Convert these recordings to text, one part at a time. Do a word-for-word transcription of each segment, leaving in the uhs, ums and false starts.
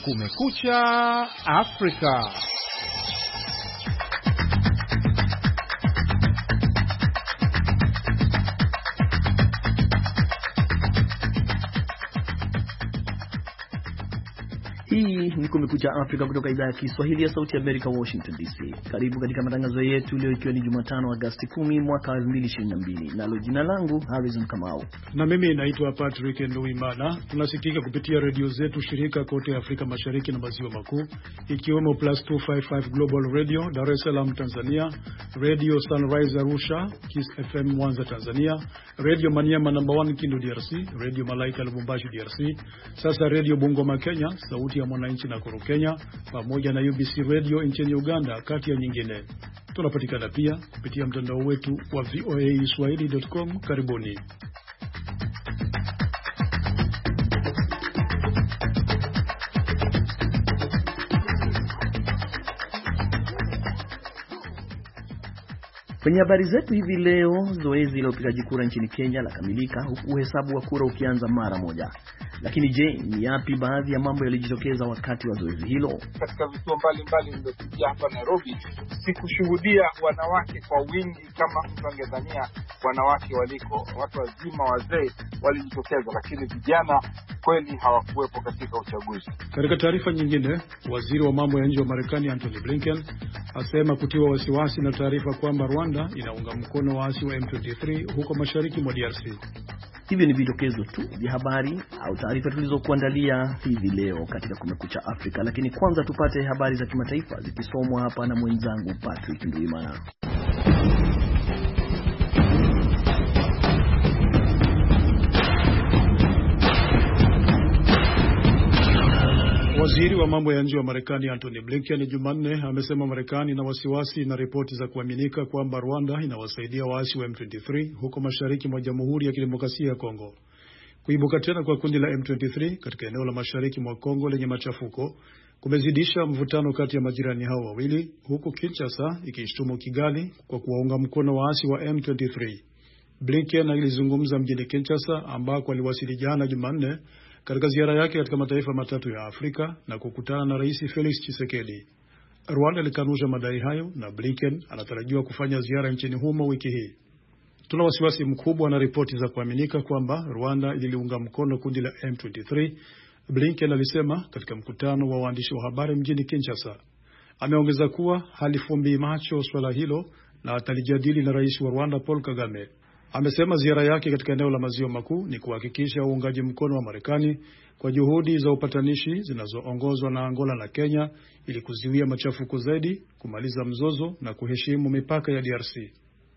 Kumekucha Afrika. Hii ni Kumekucha Afrika kutoka idhaa ya Kiswahili ya Sauti ya Amerika, Washington D C. Karibu katika matangazo yetu leo, ikiwa ni Jumatano Agosti kumi mwaka elfu mbili ishirini na mbili. Nalo jina langu Harrison Kamau. Na mimi naitwa Patrick Nduwimana. Tunasikika kupitia redio zetu shirika kote Afrika Mashariki na Maziwa Makuu, ikiwemo Plus two five five Global Radio Dar es Salaam Tanzania, Radio Sunrise Arusha, Kiss F M Mwanza Tanzania, Radio Maniema number one Kindu D R C, Radio Malaika Lubumbashi D R C, sasa Radio Bungoma Kenya, Sauti ya Mwananchi Nakuru Kenya, pamoja na U B C Radio nchini Uganda, kati ya nyingine. Tunapatikana pia kupitia mtandao wetu wa v o a swahili dot com. Karibuni. Kwenye habari zetu hivi leo, zoezi la upigaji kura nchini Kenya la kamilika, huku uhesabu wa kura ukianza mara moja. Lakini je, ni yapi baadhi ya mambo yalijitokeza wakati wa zoezi hilo? Katika vituo mbalimbali nilizopitia hapa Nairobi, sikushuhudia wanawake kwa wingi kama mtu angedhania wanawake waliko. Watu wazima, wazee walijitokeza, lakini vijana kweli hawakuwepo katika uchaguzi. Katika taarifa nyingine, waziri wa mambo ya nje wa Marekani Anthony Blinken asema kutiwa wasiwasi na taarifa kwamba Rwanda inaunga mkono waasi wa M twenty-three huko mashariki mwa D R C. Hivyo ni vidokezo tu vya habari au taarifa tulizokuandalia hivi leo katika Kumekucha Afrika, lakini kwanza tupate habari za kimataifa zikisomwa hapa na mwenzangu Patrick Nduwimana. Waziri wa mambo ya nje wa Marekani Anthony Blinken Jumanne amesema Marekani ina wasiwasi na ripoti za kuaminika kwamba Rwanda inawasaidia waasi wa M twenty-three huko mashariki mwa Jamhuri ya Kidemokrasia ya Kongo. Kuibuka tena kwa kundi la M twenty-three katika eneo la mashariki mwa Kongo lenye machafuko kumezidisha mvutano kati ya majirani hao wawili, huku Kinshasa ikishtumu Kigali kwa kuwaunga mkono waasi wa M twenty-three. Blinken alizungumza mjini Kinshasa ambako aliwasili jana Jumanne katika ziara yake katika mataifa matatu ya Afrika na kukutana na Rais Felix Tshisekedi. Rwanda ilikanusha madai hayo na Blinken anatarajiwa kufanya ziara nchini humo wiki hii. Tuna wasiwasi mkubwa na ripoti za kuaminika kwamba Rwanda iliunga mkono kundi la M twenty-three, Blinken alisema katika mkutano wa waandishi wa habari mjini Kinshasa. Ameongeza kuwa halifumbi macho swala hilo na atalijadili na Rais wa Rwanda Paul Kagame. Amesema ziara yake katika eneo la Maziwa Makuu ni kuhakikisha uungaji mkono wa Marekani kwa juhudi za upatanishi zinazoongozwa na Angola na Kenya ili kuzuia machafuko zaidi, kumaliza mzozo na kuheshimu mipaka ya D R C.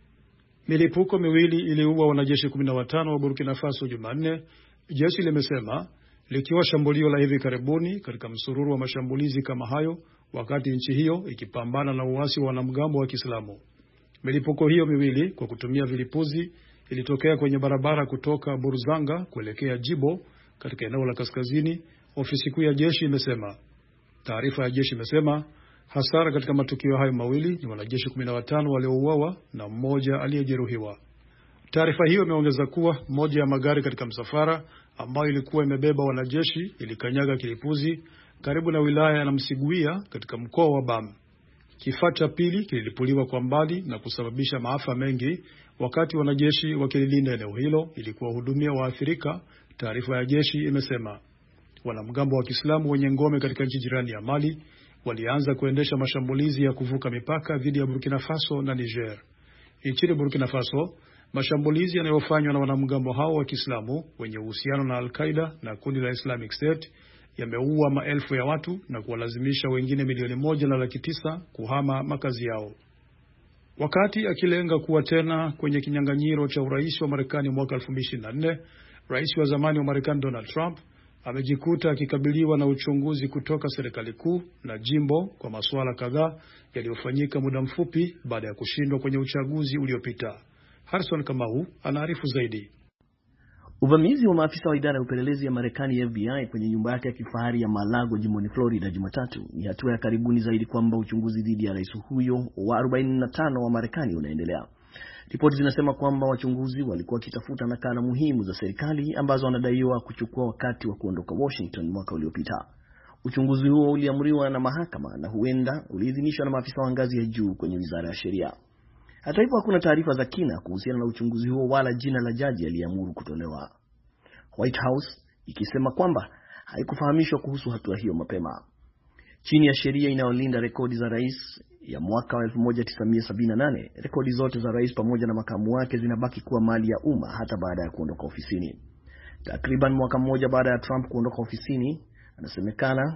Milipuko miwili iliua wanajeshi kumi na watano wa Burkina Faso Jumanne, jeshi limesema, likiwa shambulio la hivi karibuni katika msururu wa mashambulizi kama hayo wakati nchi hiyo ikipambana na uasi wa wanamgambo wa Kiislamu. Milipuko hiyo miwili kwa kutumia vilipuzi ilitokea kwenye barabara kutoka Burzanga kuelekea Jibo katika eneo la kaskazini, ofisi kuu ya jeshi imesema. Taarifa ya jeshi imesema hasara katika matukio hayo mawili ni wanajeshi kumi na watano waliouawa na mmoja aliyejeruhiwa. Taarifa hiyo imeongeza kuwa moja ya magari katika msafara ambayo ilikuwa imebeba wanajeshi ilikanyaga kilipuzi karibu na wilaya ya Msiguia katika mkoa wa Bam. Kifaa cha pili kililipuliwa kwa mbali na kusababisha maafa mengi wakati wanajeshi wakililinda eneo hilo ili kuwahudumia waathirika, taarifa ya jeshi imesema. Wanamgambo wa Kiislamu wenye ngome katika nchi jirani ya Mali walianza kuendesha mashambulizi ya kuvuka mipaka dhidi ya Burkina Faso na Niger. Nchini Burkina Faso, mashambulizi yanayofanywa na wanamgambo hao wa Kiislamu wenye uhusiano na Al-Qaeda na kundi la Islamic State yameua maelfu ya watu na kuwalazimisha wengine milioni moja na laki tisa kuhama makazi yao. Wakati akilenga kuwa tena kwenye kinyang'anyiro cha urais wa Marekani mwaka elfu mbili ishirini na nne, rais wa zamani wa Marekani Donald Trump amejikuta akikabiliwa na uchunguzi kutoka serikali kuu na jimbo kwa masuala kadhaa yaliyofanyika muda mfupi baada ya kushindwa kwenye uchaguzi uliopita. Harrison Kamau anaarifu zaidi. Uvamizi wa maafisa wa idara ya upelelezi ya Marekani F B I kwenye nyumba yake ya kifahari ya Mar-a-Lago jimboni Florida Jumatatu ni hatua ya karibuni zaidi kwamba uchunguzi dhidi ya rais huyo wa arobaini na tano wa Marekani unaendelea. Ripoti zinasema kwamba wachunguzi walikuwa wakitafuta nakala muhimu za serikali ambazo wanadaiwa kuchukua wakati wa kuondoka Washington mwaka uliopita. Uchunguzi huo uliamriwa na mahakama na huenda uliidhinishwa na maafisa wa ngazi ya juu kwenye wizara ya sheria. Hata hivyo hakuna taarifa za kina kuhusiana na uchunguzi huo wala jina la jaji aliyeamuru kutolewa. White House ikisema kwamba haikufahamishwa kuhusu hatua hiyo mapema. Chini ya sheria inayolinda rekodi za rais ya mwaka wa elfu moja tisa mia sabini na nane, rekodi zote za rais pamoja na makamu wake zinabaki kuwa mali ya umma hata baada ya kuondoka ofisini. Takriban mwaka mmoja baada ya Trump kuondoka ofisini, anasemekana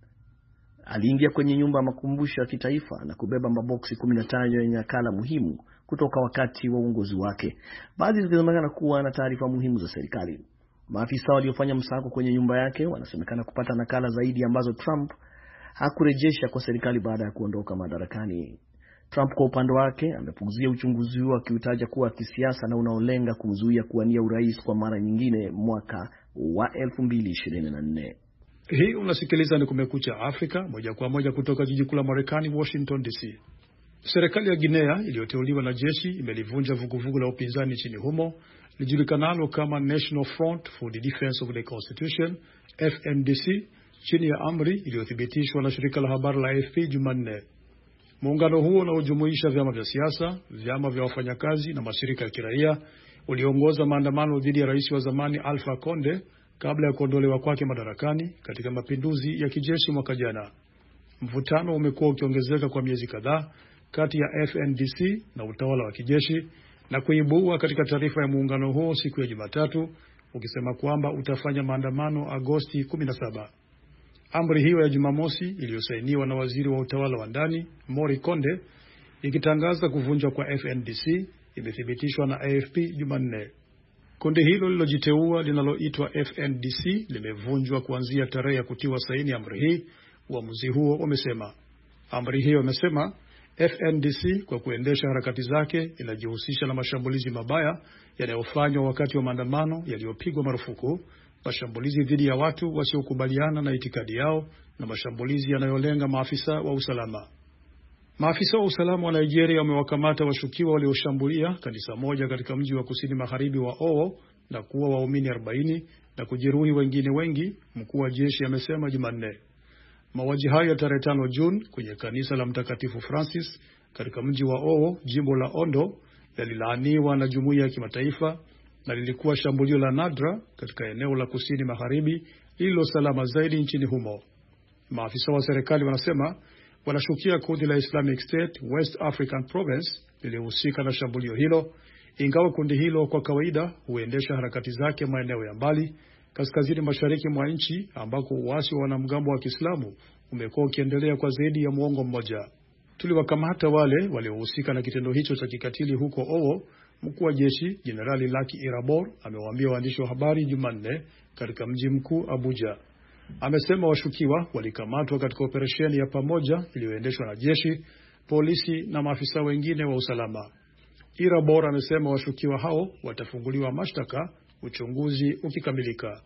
aliingia kwenye nyumba ya makumbusho ya kitaifa na kubeba maboksi kumi na tano yenye nakala muhimu kutoka wakati wa uongozi wake, baadhi zikisemekana kuwa na taarifa muhimu za serikali. Maafisa waliofanya msako kwenye nyumba yake wanasemekana kupata nakala zaidi ambazo Trump hakurejesha kwa serikali baada ya kuondoka madarakani. Trump kwa upande wake amepunguzia uchunguzi huo akiutaja kuwa kisiasa na unaolenga kumzuia kuwania urais kwa mara nyingine mwaka wa elfu mbili ishirini na nne. Hii unasikiliza ni Kumekucha Afrika, moja kwa moja kutoka jiji kuu la Marekani, Washington D C. Serikali ya Guinea iliyoteuliwa na jeshi imelivunja vuguvugu la upinzani nchini humo lijulikanalo kama National Front for the Defense of the Constitution, F N D C, chini ya amri iliyothibitishwa na shirika la habari la A F P Jumanne. Muungano huo unaojumuisha vyama vya siasa, vyama vya wafanyakazi na mashirika ya kiraia uliongoza maandamano dhidi ya rais wa zamani Alpha Conde kabla ya kuondolewa kwake madarakani katika mapinduzi ya kijeshi mwaka jana. Mvutano umekuwa ukiongezeka kwa miezi kadhaa kati ya F N D C na utawala wa kijeshi na kuibua katika taarifa ya muungano huo siku ya Jumatatu ukisema kwamba utafanya maandamano Agosti kumi na saba. Amri hiyo ya Jumamosi iliyosainiwa na waziri wa utawala wa ndani Mori Konde ikitangaza kuvunjwa kwa F N D C imethibitishwa na A F P Jumanne. Kundi hilo lilojiteua linaloitwa F N D C limevunjwa kuanzia tarehe ya kutiwa saini amri hii, uamuzi huo umesema. Amri hiyo imesema F N D C kwa kuendesha harakati zake inajihusisha na mashambulizi mabaya yanayofanywa wakati wa maandamano yaliyopigwa marufuku, mashambulizi dhidi ya watu wasiokubaliana na itikadi yao na mashambulizi yanayolenga maafisa wa usalama. Maafisa wa usalama wa Nigeria wamewakamata washukiwa walioshambulia kanisa moja katika mji wa kusini magharibi wa Owo na kuua waumini arobaini na kujeruhi wengine wengi, mkuu wa jeshi amesema Jumanne. Mauaji hayo ya tarehe tano Juni kwenye kanisa la Mtakatifu Francis katika mji wa Owo, jimbo la Ondo, yalilaaniwa na jumuiya ya kimataifa na lilikuwa shambulio la nadra katika eneo la kusini magharibi lililo salama zaidi nchini humo. Maafisa wa serikali wanasema wanashukia kundi la Islamic State West African Province lilihusika na shambulio hilo, ingawa kundi hilo kwa kawaida huendesha harakati zake maeneo ya mbali kaskazini mashariki mwa nchi ambako uasi wa wanamgambo wa Kiislamu umekuwa ukiendelea kwa zaidi ya muongo mmoja. Tuliwakamata wale waliohusika na kitendo hicho cha kikatili huko Owo, mkuu wa jeshi Jenerali Lucky Irabor amewaambia waandishi wa habari Jumanne katika mji mkuu Abuja. Amesema washukiwa walikamatwa katika operesheni ya pamoja iliyoendeshwa na jeshi, polisi na maafisa wengine wa usalama. Irabor amesema washukiwa hao watafunguliwa mashtaka uchunguzi ukikamilika.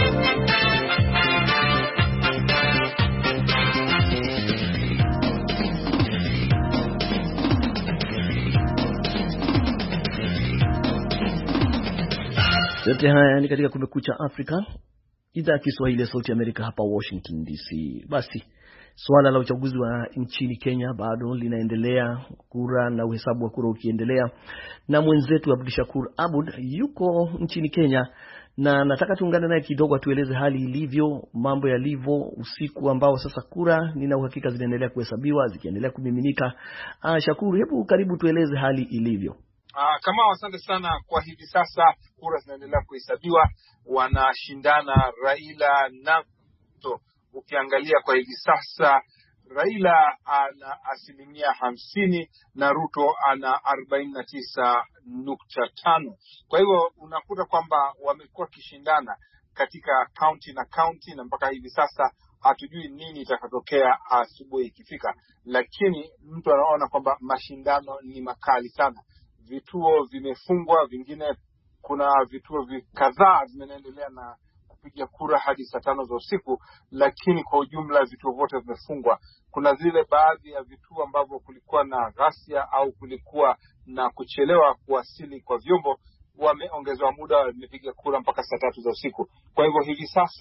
Yote haya ni katika Kumekucha Afrika, idhaa ya Kiswahili ya Sauti ya Amerika hapa Washington D C. Basi, swala la uchaguzi wa nchini Kenya bado linaendelea, kura na uhesabu wa kura ukiendelea, na mwenzetu Abdishakur Abud yuko nchini Kenya na nataka tuungane naye kidogo atueleze hali ilivyo, mambo yalivyo usiku ambao sasa kura nina uhakika zinaendelea kuhesabiwa, zikiendelea kumiminika. Ah, Shakuru, hebu karibu tueleze hali ilivyo. Ah, kama asante sana. Kwa hivi sasa kura zinaendelea kuhesabiwa, wanashindana Raila na Ruto. Ukiangalia kwa hivi sasa Raila ana asilimia hamsini na Ruto ana arobaini na tisa nukta tano. Kwa hivyo unakuta kwamba wamekuwa kishindana katika county na county, na mpaka hivi sasa hatujui nini itakatokea asubuhi ikifika, lakini mtu anaona kwamba mashindano ni makali sana. Vituo vimefungwa, vingine kuna vituo kadhaa vimeendelea na kupiga kura hadi saa tano za usiku, lakini kwa ujumla vituo vyote vimefungwa. Kuna zile baadhi ya vituo ambavyo kulikuwa na ghasia au kulikuwa na kuchelewa kuwasili kwa vyombo, wameongezewa muda, wamepiga kura mpaka saa tatu za usiku. Kwa hivyo hivi sasa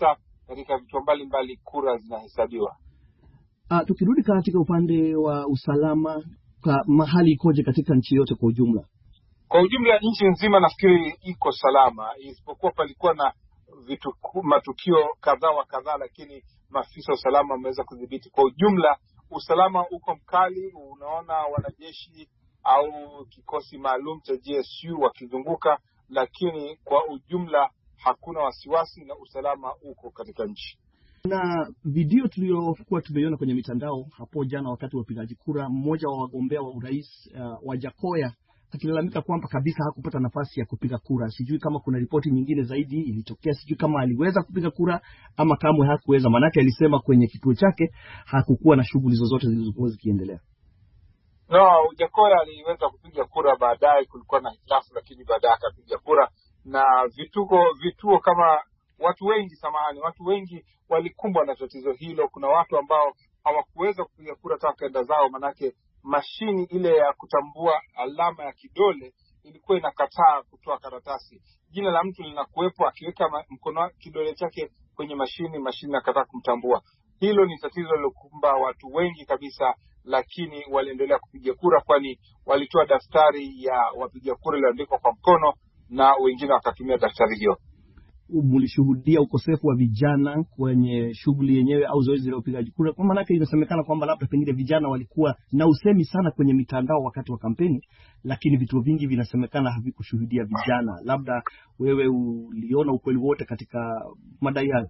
katika vituo mbalimbali kura zinahesabiwa. Uh, tukirudi katika upande wa usalama, kwa mahali ikoje katika nchi yote kwa ujumla? Kwa ujumla nchi nzima nafikiri iko salama, isipokuwa palikuwa na vitu matukio kadhaa wa kadhaa, lakini maafisa wa usalama wameweza kudhibiti. Kwa ujumla usalama uko mkali. Unaona wanajeshi au kikosi maalum cha G S U wakizunguka, lakini kwa ujumla hakuna wasiwasi na usalama uko katika nchi. Na video tuliyokuwa tumeiona kwenye mitandao hapo jana wakati wa upigaji kura, mmoja wa wagombea wa urais uh, Wajackoya akilalamika kwamba kabisa hakupata nafasi ya kupiga kura. Sijui kama kuna ripoti nyingine zaidi ilitokea, sijui kama aliweza kupiga kura ama kamwe hakuweza, manake alisema kwenye kituo chake hakukuwa na shughuli zozote zilizokuwa zikiendelea. No, Wajackoya aliweza kupiga kura baadaye, kulikuwa na hitilafu, lakini baadaye akapiga kura. Na vituo vituo kama watu wengi samahani watu wengi walikumbwa na tatizo hilo. Kuna watu ambao hawakuweza kupiga kura hata kaenda zao, manake mashini ile ya kutambua alama ya kidole ilikuwa inakataa kutoa karatasi. Jina la mtu linakuwepo, akiweka mkono kidole chake kwenye mashini, mashini inakataa kumtambua. Hilo ni tatizo lilokumba watu wengi kabisa, lakini waliendelea kupiga kura, kwani walitoa daftari ya wapiga kura iliyoandikwa kwa mkono na wengine wakatumia daftari hiyo. Mlishuhudia ukosefu wa vijana kwenye shughuli yenyewe au zoezi la upigaji kura? Kwa maana yake inasemekana kwamba labda pengine vijana walikuwa na usemi sana kwenye mitandao wakati wa kampeni, lakini vituo vingi vinasemekana havikushuhudia vijana. Labda wewe uliona ukweli wote katika madai hayo?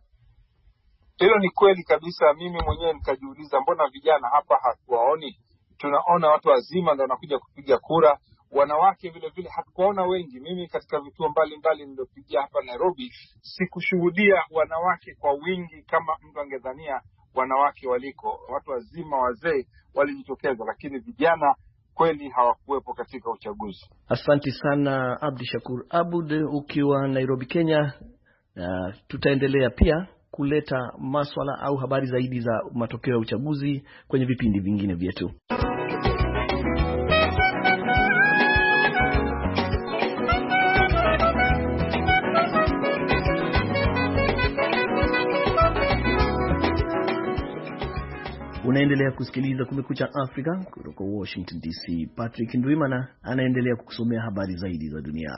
Hilo ni kweli kabisa. Mimi mwenyewe nikajiuliza, mbona vijana hapa hatuwaoni? Tunaona watu wazima ndio wanakuja kupiga kura. Wanawake vile vile hatukuona wengi. Mimi katika vituo mbalimbali niliopigia hapa Nairobi sikushuhudia wanawake kwa wingi kama mtu angedhania wanawake waliko. Watu wazima, wazee walijitokeza, lakini vijana kweli hawakuwepo katika uchaguzi. Asante sana Abdi Shakur Abud ukiwa Nairobi, Kenya. Uh, tutaendelea pia kuleta maswala au habari zaidi za matokeo ya uchaguzi kwenye vipindi vingine vyetu. Unaendelea kusikiliza Kumekucha Afrika kutoka Washington D C. Patrick Ndwimana anaendelea kukusomea habari zaidi za dunia.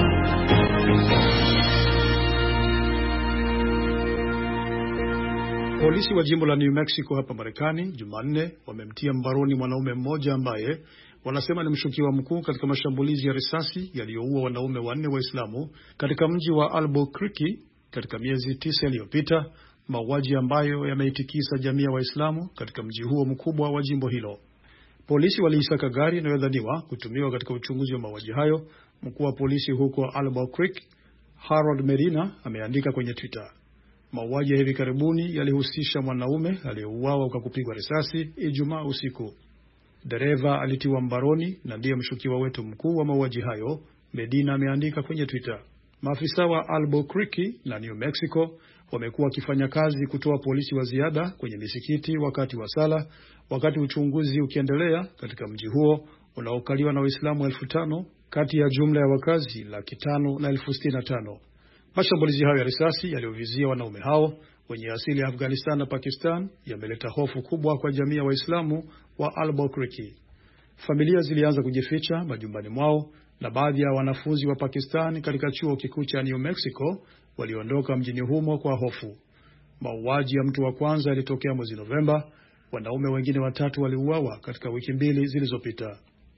Polisi wa jimbo la New Mexico hapa Marekani Jumanne wamemtia mbaroni mwanaume mmoja ambaye wanasema ni mshukiwa mkuu katika mashambulizi ya risasi yaliyoua wanaume wanne Waislamu katika mji wa Albuquerque katika miezi tisa iliyopita, mauaji ambayo yameitikisa jamii ya Waislamu katika mji huo mkubwa wa jimbo hilo. Polisi waliisaka gari inayodhaniwa kutumiwa katika uchunguzi wa mauaji hayo. Mkuu wa polisi huko Albuquerque, Harold Medina, ameandika kwenye Twitter, mauaji ya hivi karibuni yalihusisha mwanaume aliyeuawa kwa kupigwa risasi Ijumaa usiku. Dereva alitiwa mbaroni na ndiye mshukiwa wetu mkuu wa mauaji hayo, Medina ameandika kwenye Twitter. Maafisa wa Albuquerque na New Mexico wamekuwa wakifanya kazi kutoa polisi wa ziada kwenye misikiti wakati wa sala, wakati uchunguzi ukiendelea katika mji huo unaokaliwa na Waislamu elfu tano kati ya jumla ya wakazi laki tano na elfu sitini na tano. Mashambulizi hayo ya risasi yaliyovizia wanaume hao wenye asili ya Afghanistan na Pakistan yameleta hofu kubwa kwa jamii ya Waislamu wa Albuquerque. Familia zilianza kujificha majumbani mwao na baadhi ya wanafunzi wa Pakistan katika chuo kikuu cha New Mexico waliondoka mjini humo kwa hofu. Mauaji ya mtu wa kwanza yalitokea mwezi Novemba. Wanaume wengine watatu waliuawa katika wiki mbili zilizopita.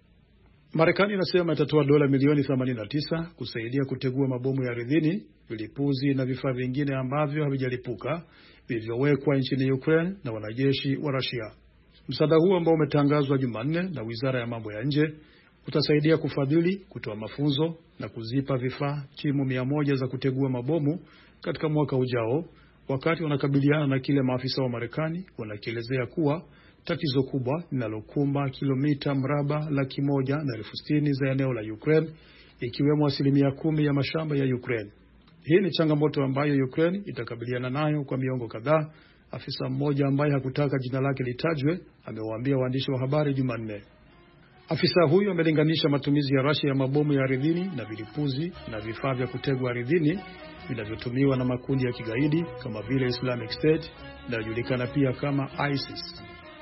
Marekani inasema itatoa dola milioni themanini na tisa kusaidia kutegua mabomu ya ardhini, vilipuzi na vifaa vingine ambavyo havijalipuka vilivyowekwa nchini Ukraine na wanajeshi wa Russia. Msaada huo ambao umetangazwa Jumanne na Wizara ya Mambo ya Nje utasaidia kufadhili, kutoa mafunzo na kuzipa vifaa timu mia moja za kutegua mabomu katika mwaka ujao, wakati wanakabiliana na kile maafisa wa Marekani wanakielezea kuwa tatizo kubwa linalokumba kilomita mraba laki moja na elfu sitini za eneo la Ukraine, ikiwemo asilimia kumi ya mashamba ya Ukraine. Hii ni changamoto ambayo Ukraine itakabiliana nayo kwa miongo kadhaa, afisa mmoja ambaye hakutaka jina lake litajwe amewaambia waandishi wa habari Jumanne. Afisa huyo amelinganisha matumizi ya Russia ya mabomu ya ardhini na vilipuzi na vifaa vya kutegwa ardhini vinavyotumiwa na makundi ya kigaidi kama vile Islamic State na inayojulikana pia kama ISIS.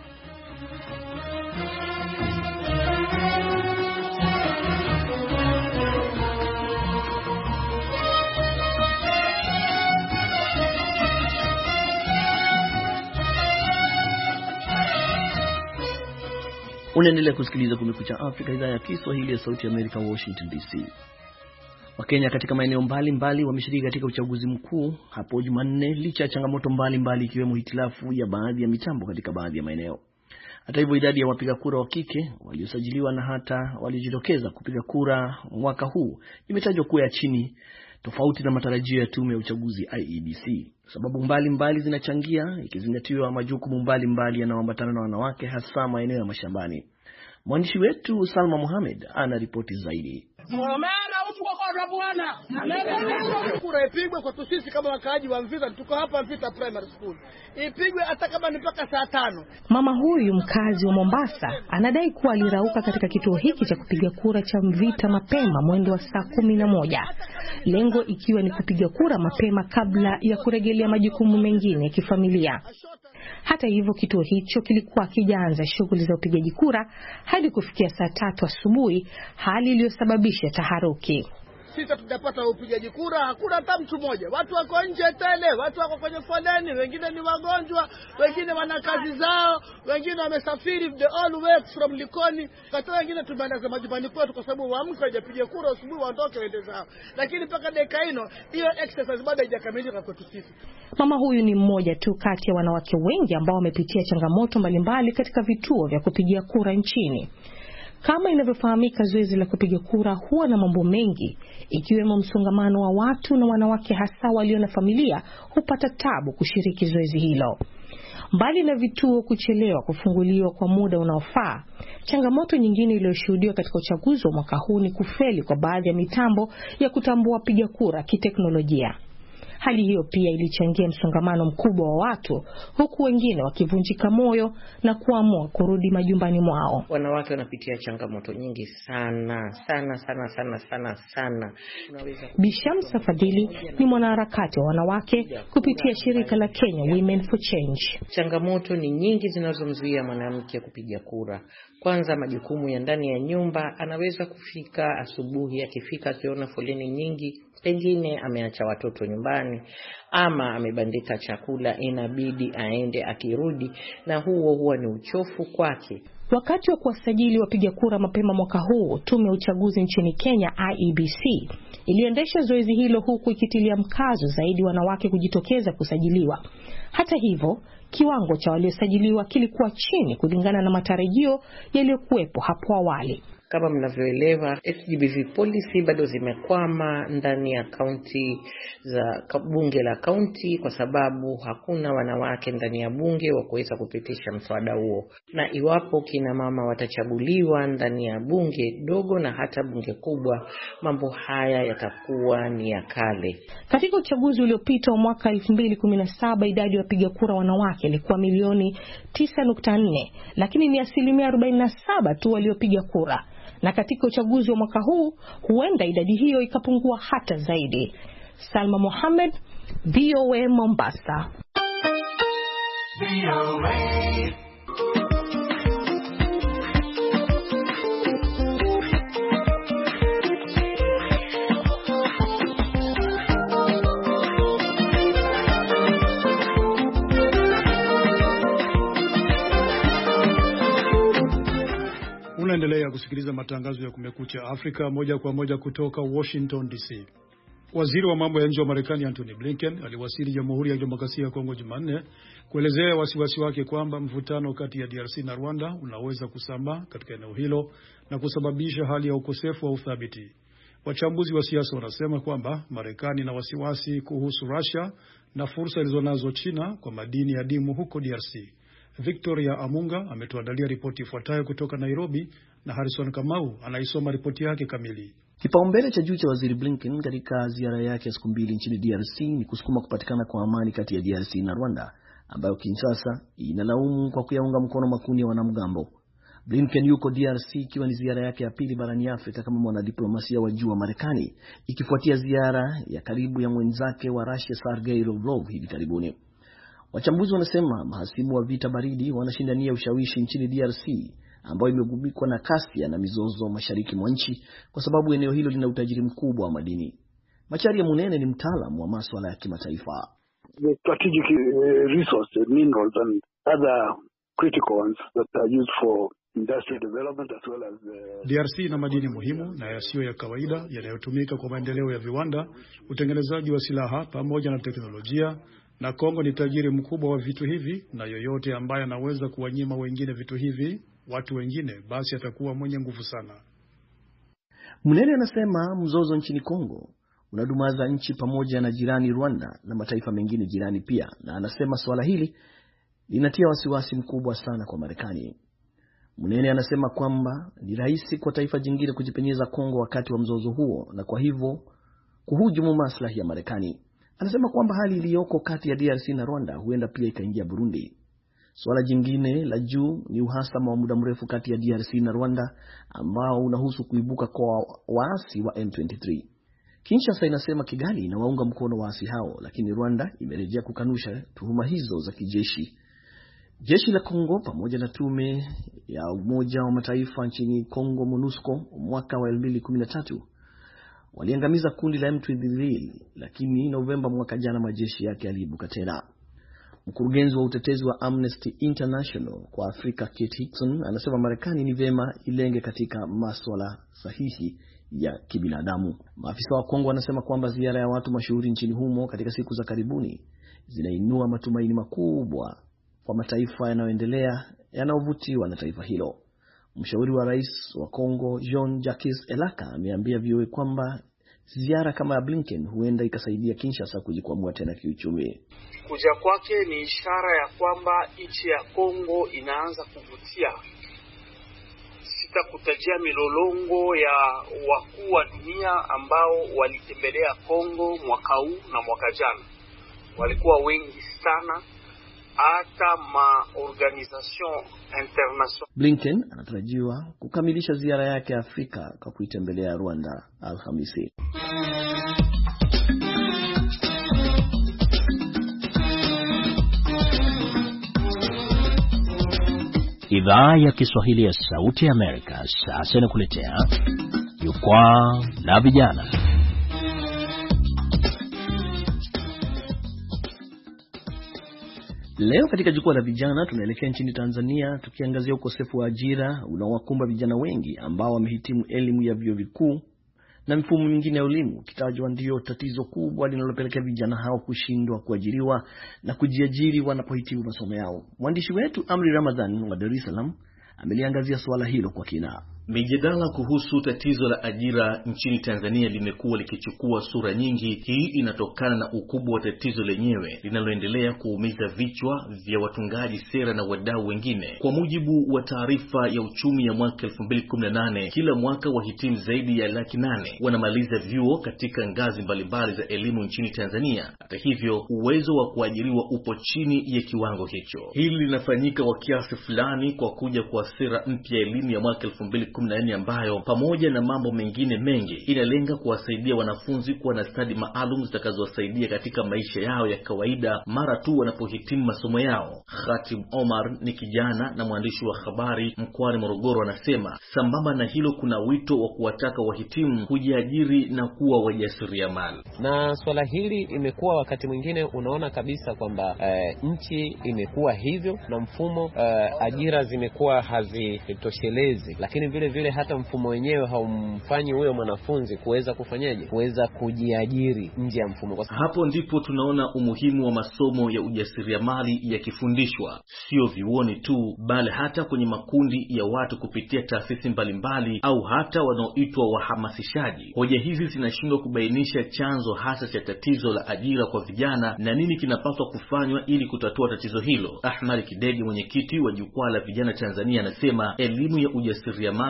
Unaendelea kusikiliza Kumekucha Afrika, idhaa ya Kiswahili ya Sauti ya Amerika, Washington D C. Wakenya katika maeneo mbalimbali wameshiriki katika uchaguzi mkuu hapo Jumanne licha ya changamoto mbalimbali ikiwemo hitilafu ya baadhi ya mitambo katika baadhi ya maeneo. Hata hivyo, idadi ya wapiga kura wa kike waliosajiliwa na hata waliojitokeza kupiga kura mwaka huu imetajwa kuwa ya chini, tofauti na matarajio ya tume ya uchaguzi I E B C. Sababu mbalimbali zinachangia, ikizingatiwa majukumu mbalimbali yanayoambatana na wanawake hasa maeneo ya mashambani. Mwandishi wetu Salma Mohamed ana ripoti zaidi. Kura ipigwe kwa sisi kama wakaaji wa Mvita, tuko hapa Mvita Primary School. Ipigwe hata kama ni mpaka saa tano. Mama huyu mkazi wa Mombasa anadai kuwa alirauka katika kituo hiki cha kupiga kura cha Mvita mapema mwendo wa saa kumi na moja. Lengo ikiwa ni kupiga kura mapema kabla ya kurejelea majukumu mengine ya kifamilia. Hata hivyo, kituo hicho kilikuwa kijaanza shughuli za upigaji kura hadi kufikia saa tatu asubuhi, hali iliyosababisha taharuki. Sisi tutapata upigaji kura, hakuna hata mtu mmoja. Watu wako nje tele, watu wako kwenye foleni, wengine ni wagonjwa, wengine wana kazi zao, wengine wamesafiri the all way from Likoni. Hata wengine tumeanza majumbani kwetu kwa sababu waamka hajapiga kura asubuhi waondoke waende zao. Lakini mpaka dakika hino hiyo exercise bado haijakamilika kwetu sisi. Mama huyu ni mmoja tu kati ya wanawake wengi ambao wamepitia changamoto mbalimbali katika vituo vya kupigia kura nchini. Kama inavyofahamika, zoezi la kupiga kura huwa na mambo mengi, ikiwemo msongamano wa watu, na wanawake hasa walio na familia hupata tabu kushiriki zoezi hilo. Mbali na vituo kuchelewa kufunguliwa kwa muda unaofaa, changamoto nyingine iliyoshuhudiwa katika uchaguzi wa mwaka huu ni kufeli kwa baadhi ya mitambo ya kutambua piga kura kiteknolojia. Hali hiyo pia ilichangia msongamano mkubwa wa watu, huku wengine wakivunjika moyo na kuamua kurudi majumbani mwao. Wanawake wanapitia changamoto nyingi sana sana sana sana sana sana. Bishamsa Fadhili ni mwanaharakati wa wanawake kupitia shirika la Kenya Women for Change. Changamoto ni nyingi zinazomzuia mwanamke kupiga kura. Kwanza, majukumu ya ndani ya nyumba. Anaweza kufika asubuhi, akifika akiona foleni nyingi, pengine ameacha watoto nyumbani ama amebandika chakula, inabidi aende akirudi, na huo huwa ni uchofu kwake. Wakati wa kuwasajili wapiga kura mapema mwaka huu, tume ya uchaguzi nchini Kenya I E B C iliendesha zoezi hilo huku ikitilia mkazo zaidi wanawake kujitokeza kusajiliwa. Hata hivyo, kiwango cha waliosajiliwa kilikuwa chini kulingana na matarajio yaliyokuwepo hapo awali. Kama mnavyoelewa, S G B V policy bado zimekwama ndani ya kaunti za bunge la kaunti kwa sababu hakuna wanawake ndani ya bunge wa kuweza kupitisha mswada huo. Na iwapo kina mama watachaguliwa ndani ya bunge dogo na hata bunge kubwa, mambo haya yatakuwa ni ya kale. Katika uchaguzi uliopita wa mwaka elfu mbili kumi na saba, idadi ya wapiga kura wanawake ilikuwa milioni tisa nukta nne, lakini ni asilimia arobaini na saba tu waliopiga kura. Na katika uchaguzi wa mwaka huu huenda idadi hiyo ikapungua hata zaidi. Salma Mohamed, V O A Mombasa. V O A. Unaendelea kusikiliza matangazo ya Kumekucha Afrika moja kwa moja kutoka Washington D C. Waziri wa mambo ya nje wa Marekani Antony Blinken aliwasili Jamhuri ya Kidemokrasia ya Kongo Jumanne kuelezea wasiwasi wake kwamba mvutano kati ya D R C na Rwanda unaweza kusambaa katika eneo hilo na kusababisha hali ya ukosefu wa uthabiti. Wachambuzi wa siasa wanasema kwamba Marekani na wasiwasi kuhusu Russia na fursa ilizonazo China kwa madini ya dimu huko D R C. Victoria Amunga ametuandalia ripoti ifuatayo kutoka Nairobi na Harrison Kamau anaisoma ripoti yake kamili. Kipaumbele cha juu cha Waziri Blinken katika ziara yake ya siku mbili nchini D R C ni kusukuma kupatikana kwa amani kati ya D R C na Rwanda, ambayo Kinshasa inalaumu kwa kuyaunga mkono makundi ya wanamgambo. Blinken yuko D R C ikiwa ni ziara yake ya pili barani Afrika kama mwanadiplomasia wa juu wa Marekani, ikifuatia ziara ya karibu ya mwenzake wa Russia Sergei Lavrov hivi karibuni. Wachambuzi wanasema mahasimu wa vita baridi wanashindania ushawishi nchini D R C, ambayo imegubikwa na kasia na mizozo mashariki mwa nchi kwa sababu eneo hilo lina utajiri mkubwa wa madini. Macharia Munene ni mtaalamu wa masuala ya kimataifa. The strategic resources, minerals and other critical ones that are used for industrial development as well as uh, D R C ina madini muhimu na yasiyo ya kawaida yanayotumika kwa maendeleo ya viwanda, utengenezaji wa silaha pamoja na teknolojia, na Kongo ni tajiri mkubwa wa vitu hivi, na yoyote ambaye anaweza kuwanyima wengine vitu hivi, watu wengine, basi atakuwa mwenye nguvu sana. Munene anasema mzozo nchini Kongo unadumaza nchi pamoja na jirani Rwanda na mataifa mengine jirani pia, na anasema swala hili linatia wasiwasi mkubwa sana kwa Marekani. Munene anasema kwamba ni rahisi kwa taifa jingine kujipenyeza Kongo wakati wa mzozo huo, na kwa hivyo kuhujumu maslahi ya Marekani. Anasema kwamba hali iliyoko kati ya D R C na Rwanda huenda pia ikaingia Burundi. Swala jingine la juu ni uhasama wa muda mrefu kati ya D R C na Rwanda ambao unahusu kuibuka kwa waasi wa M twenty-three. Kinshasa inasema Kigali inawaunga mkono waasi hao, lakini Rwanda imerejea kukanusha tuhuma hizo za kijeshi. Jeshi la Kongo pamoja na tume ya Umoja wa Mataifa nchini Kongo MONUSCO mwaka wa elfu mbili kumi na tatu waliangamiza kundi la M twenty-three, lakini Novemba mwaka jana majeshi yake yaliibuka tena. Mkurugenzi wa utetezi wa Amnesty International kwa Afrika Kate Hickson anasema Marekani ni vema ilenge katika masuala sahihi ya kibinadamu. Maafisa wa Kongo wanasema kwamba ziara ya watu mashuhuri nchini humo katika siku za karibuni zinainua matumaini makubwa kwa mataifa yanayoendelea yanayovutiwa na taifa hilo. Mshauri wa rais wa Kongo Jean-Jacques Elaka ameambia V O A kwamba ziara kama ya Blinken huenda ikasaidia Kinshasa kujikwamua tena kiuchumi. Kuja kwake ni ishara ya kwamba nchi ya Kongo inaanza kuvutia. Sitakutajia milolongo ya wakuu wa dunia ambao walitembelea Kongo mwaka huu na mwaka jana. Walikuwa wengi sana, hata ma organisation international. Blinken anatarajiwa kukamilisha ziara yake ya Afrika kwa kuitembelea Rwanda Alhamisi. Idhaa ya Kiswahili ya Sauti ya Amerika sasa inakuletea Jukwaa la Vijana. Leo katika Jukwaa la Vijana tunaelekea nchini Tanzania tukiangazia ukosefu wa ajira unaowakumba vijana wengi ambao wamehitimu elimu ya vyuo vikuu na mifumo mingine ya elimu, kitajwa ndio tatizo kubwa linalopelekea vijana hao kushindwa kuajiriwa na kujiajiri wanapohitimu masomo yao. Mwandishi wetu Amri Ramadhan wa Dar es Salaam ameliangazia swala hilo kwa kina. Mijadala kuhusu tatizo la ajira nchini Tanzania limekuwa likichukua sura nyingi. Hii inatokana na ukubwa wa tatizo lenyewe linaloendelea kuumiza vichwa vya watungaji sera na wadau wengine. Kwa mujibu wa taarifa ya uchumi ya mwaka elfu mbili kumi na nane, kila mwaka wahitimu zaidi ya laki nane wanamaliza vyuo katika ngazi mbalimbali za elimu nchini Tanzania. Hata hivyo, uwezo wa kuajiriwa upo chini ya kiwango hicho. Hili linafanyika kwa kiasi fulani kwa kuja kwa sera mpya ya elimu ya mwaka elfu mbili kumi na nne ambayo pamoja na mambo mengine mengi inalenga kuwasaidia wanafunzi kuwa na stadi maalum zitakazowasaidia katika maisha yao ya kawaida mara tu wanapohitimu masomo yao. Khatim Omar ni kijana na mwandishi wa habari mkoani Morogoro, anasema sambamba na hilo kuna wito wa kuwataka wahitimu kujiajiri na kuwa wajasiriamali. Na swala hili imekuwa wakati mwingine unaona kabisa kwamba uh, nchi imekuwa hivyo na mfumo uh, ajira zimekuwa hazitoshelezi, lakini vile vile hata mfumo wenyewe haumfanyi huyo mwanafunzi kuweza kufanyaje kuweza kujiajiri nje ya mfumo. Kwa hapo ndipo tunaona umuhimu wa masomo ya ujasiriamali yakifundishwa sio vioni tu, bali hata kwenye makundi ya watu kupitia taasisi mbalimbali au hata wanaoitwa wahamasishaji. Hoja hizi zinashindwa kubainisha chanzo hasa cha tatizo la ajira kwa vijana na nini kinapaswa kufanywa ili kutatua tatizo hilo. Ahmad Kidege, mwenyekiti wa Jukwaa la Vijana Tanzania, anasema elimu ya ujasiriamali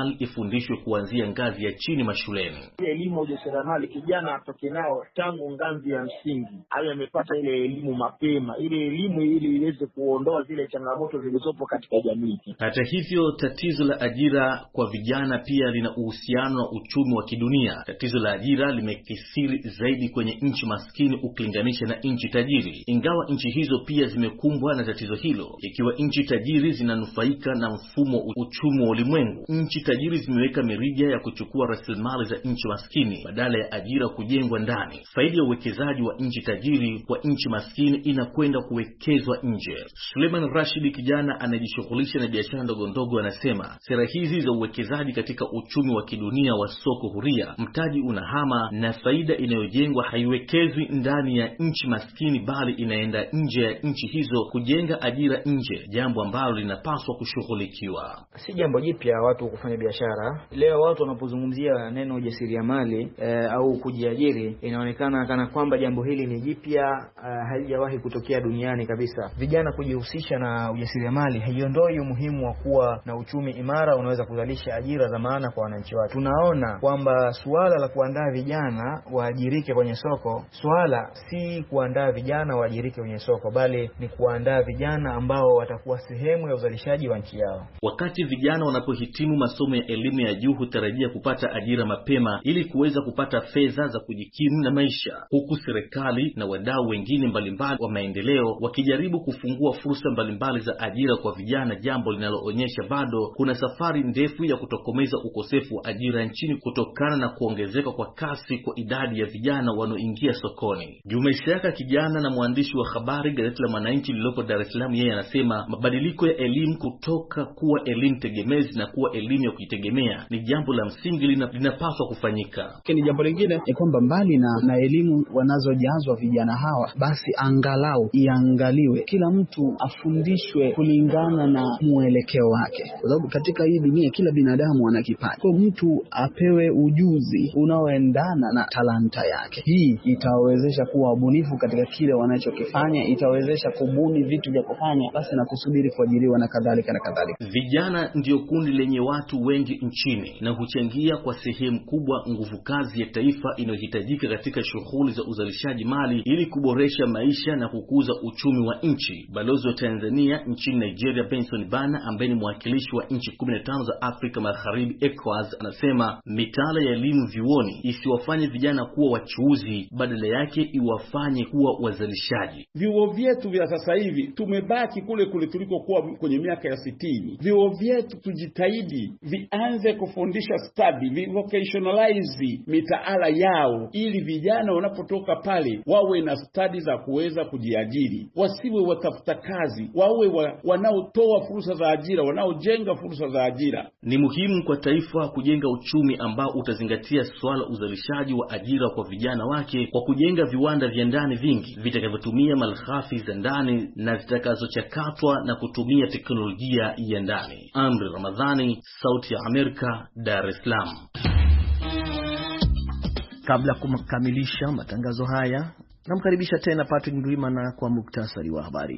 ujasiriamali ifundishwe kuanzia ngazi ya chini mashuleni. Elimu ya ujasiriamali kijana atoke nao tangu ngazi ya msingi, awe amepata ile elimu mapema, ile elimu ili iweze kuondoa zile changamoto zilizopo katika jamii. Hata hivyo, tatizo la ajira kwa vijana pia lina uhusiano na uchumi wa kidunia. Tatizo la ajira limekithiri zaidi kwenye nchi maskini ukilinganisha na nchi tajiri, ingawa nchi hizo pia zimekumbwa na tatizo hilo. Ikiwa nchi tajiri zinanufaika na mfumo uchumi wa ulimwengu, nchi tajiri zimeweka mirija ya kuchukua rasilimali za nchi maskini badala ya ajira kujengwa ndani. Faida ya uwekezaji wa nchi tajiri kwa nchi maskini inakwenda kuwekezwa nje. Suleiman Rashid, kijana anayejishughulisha na biashara ndogo ndogo, anasema sera hizi za uwekezaji katika uchumi wa kidunia wa soko huria, mtaji unahama na faida inayojengwa haiwekezwi ndani ya nchi maskini bali inaenda nje ya nchi hizo kujenga ajira nje, jambo ambalo linapaswa kushughulikiwa. Si jambo jipya watu kufanya biashara. Leo watu wanapozungumzia neno ujasiriamali e, au kujiajiri, inaonekana kana kwamba jambo hili ni jipya, e, halijawahi kutokea duniani kabisa. Vijana kujihusisha na ujasiriamali haiondoi umuhimu wa kuwa na uchumi imara unaweza kuzalisha ajira za maana kwa wananchi wake. Tunaona kwamba suala la kuandaa vijana waajirike kwenye soko, suala si kuandaa vijana waajirike kwenye soko, bali ni kuandaa vijana ambao watakuwa sehemu ya uzalishaji wa nchi yao. Wakati vijana wanapohitimu masomo ya elimu ya juu hutarajia kupata ajira mapema ili kuweza kupata fedha za kujikimu na maisha, huku serikali na wadau wengine mbalimbali wa maendeleo wakijaribu kufungua fursa mbalimbali za ajira kwa vijana, jambo linaloonyesha bado kuna safari ndefu ya kutokomeza ukosefu wa ajira nchini kutokana na kuongezeka kwa kasi kwa idadi ya vijana wanaoingia sokoni. Juma Ishaka, kijana na mwandishi wa habari gazeti la Mwananchi lililopo Dar es Salaam, yeye anasema mabadiliko ya elimu kutoka kuwa elimu tegemezi na kuwa elimu ya kujitegemea ni jambo la msingi linapaswa kufanyika. Ni jambo lingine ni kwamba mbali na, na elimu wanazojazwa vijana hawa, basi angalau iangaliwe, kila mtu afundishwe kulingana na mwelekeo wake, kwa sababu katika hii dunia kila binadamu ana kipaji. Kwa mtu apewe ujuzi unaoendana na talanta yake. Hii itawezesha kuwa wabunifu katika kile wanachokifanya, itawezesha kubuni vitu vya kufanya basi na kusubiri kuajiriwa na kadhalika na kadhalika. Vijana ndio kundi lenye watu wengi nchini na huchangia kwa sehemu kubwa nguvu kazi ya taifa inayohitajika katika shughuli za uzalishaji mali ili kuboresha maisha na kukuza uchumi wa nchi. Balozi wa Tanzania nchini Nigeria, Benson Bana, ambaye ni mwakilishi wa nchi kumi na tano za Afrika Magharibi ECOWAS, anasema mitaala ya elimu vioni isiwafanye vijana kuwa wachuuzi, badala yake iwafanye kuwa wazalishaji. Vyuo vyetu vya sasa hivi tumebaki kule kule tulikokuwa kwenye miaka ya sitini. Vyuo vyetu tujitahidi vianze kufundisha study, vi vocationalize mitaala yao ili vijana wanapotoka pale wawe na study za kuweza kujiajiri, wasiwe watafuta kazi, wawe wa, wanaotoa fursa za ajira, wanaojenga fursa za ajira. Ni muhimu kwa taifa kujenga uchumi ambao utazingatia swala uzalishaji wa ajira kwa vijana wake kwa kujenga viwanda vya ndani vingi vitakavyotumia malighafi za ndani na zitakazochakatwa na kutumia teknolojia ya ndani. Amri Ramadhani, Sauti ya Amerika, Dar es Salaam. Kabla kukamilisha matangazo haya, namkaribisha tena Patrick Ndwimana kwa muktasari wa habari.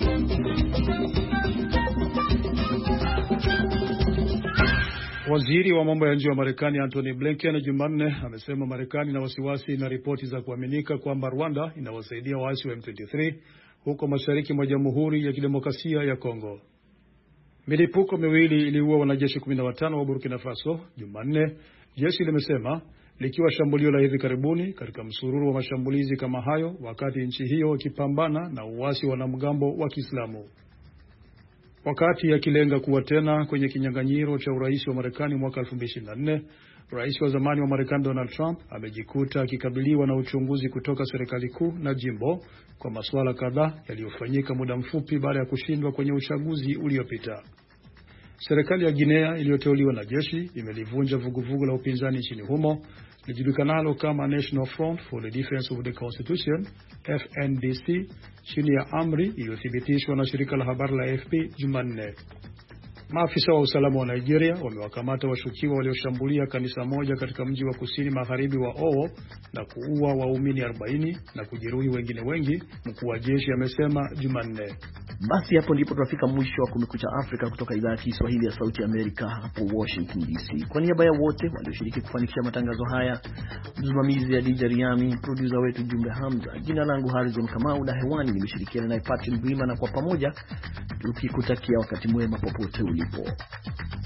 Waziri wa mambo ya nje wa Marekani Antony Blinken Jumanne amesema Marekani na wasiwasi na ripoti za kuaminika kwamba Rwanda inawasaidia waasi wa M ishirini na tatu huko mashariki mwa Jamhuri ya Kidemokrasia ya Kongo. Milipuko miwili iliua wanajeshi kumi na watano wa Burkina Faso Jumanne, jeshi limesema, likiwa shambulio la hivi karibuni katika msururu wa mashambulizi kama hayo wakati nchi hiyo ikipambana na uasi wa wanamgambo wa Kiislamu. Wakati akilenga kuwa tena kwenye kinyang'anyiro cha urais wa Marekani mwaka elfu mbili ishirini na nne, rais wa zamani wa Marekani Donald Trump amejikuta akikabiliwa na uchunguzi kutoka serikali kuu na jimbo kwa masuala kadhaa yaliyofanyika muda mfupi baada ya kushindwa kwenye uchaguzi uliopita. Serikali ya Guinea iliyoteuliwa na jeshi imelivunja vuguvugu la upinzani nchini humo lijulikanalo kama National Front for the Defense of the Constitution F N D C chini ya amri iliyothibitishwa na shirika la habari la A F P Jumanne. Maafisa wa usalama wa Nigeria wamewakamata washukiwa walioshambulia kanisa moja katika mji wa kusini magharibi wa Owo na kuua waumini arobaini na kujeruhi wengine wengi, mkuu wa jeshi amesema Jumanne. Basi hapo ndipo tunafika mwisho wa Kumekucha Afrika kutoka idhaa ya Kiswahili ya Sauti ya Amerika hapo Washington D C. Kwa niaba ya wote walioshiriki kufanikisha matangazo haya, msimamizi ya D J Riami, producer wetu Jumbe Hamza, jina langu Harrison Kamau na hewani nimeshirikiana naye Patrick Bwima, na kwa pamoja tukikutakia wakati mwema popote ulipo.